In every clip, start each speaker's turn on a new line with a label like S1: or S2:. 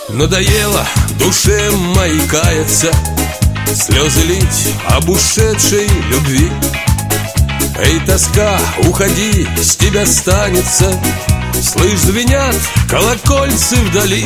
S1: Надоело душе моей каяться, слезы лить об ушедшей любви. Эй, тоска, уходи, с тебя станется. Слышь, звенят колокольцы вдали.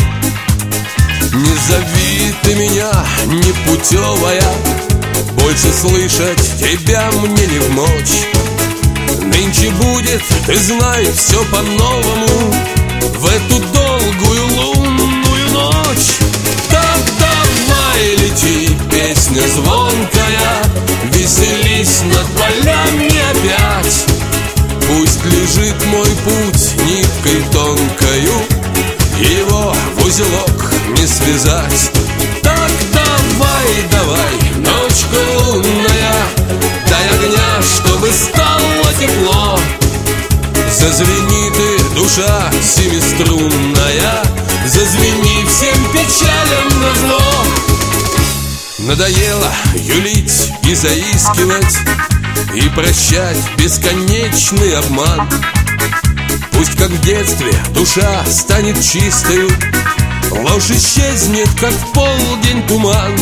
S1: Не зови ты меня, непутевая, больше слышать тебя мне не вмочь. Нынче будет, ты знай, все по-новому в эту долгую лунную ночь. Так давай лети, песня звонкая, веселись над полями опять. Пусть лежит мой путь ниткой тонкою, его в узелок не связать. Так давай, давай, ночка лунная, дай огня, чтобы стало тепло. Зазвени ты, душа семиструнная, зазвени всем печалям назло. Надоело юлить и заискивать, и прощать бесконечный обман. Пусть, как в детстве, душа станет чистою, ложь исчезнет, как в полдень туман.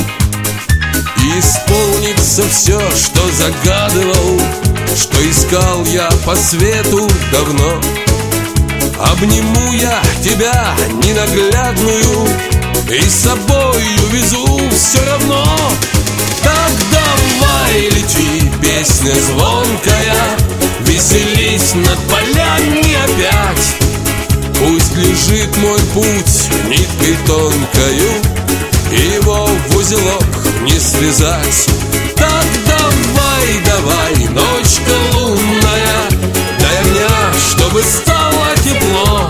S1: И исполнится все, что загадывал, что искал я по свету давно. Обниму я тебя ненаглядную и с собою везу все равно. Так давай лети, песня звонкая, веселись над полями опять. Пусть лежит мой путь ниткой тонкою, его в узелок не связать. Так давай, давай, ночка лунная, дай огня, чтобы стало тепло.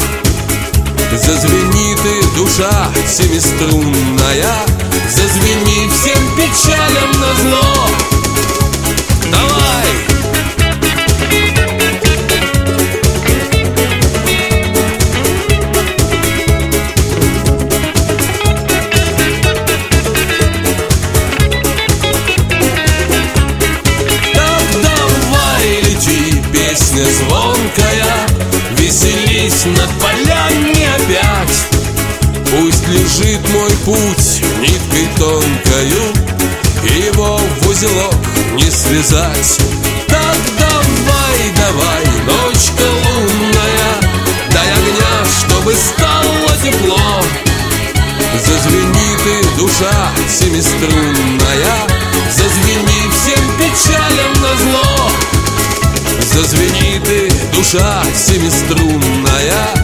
S1: Зазвени ты, душа семиструнная, зазвени всем печалям назло. Давай! Песня звонкая, веселись над полями опять. Пусть лежит мой путь ниткой тонкою, его в узелок не связать. Так давай, давай, ночка лунная, дай огня, чтобы стало тепло. Зазвени ты, душа семиструнная, зазвени всем печалям назло. Зазвени ты, душа семиструнная,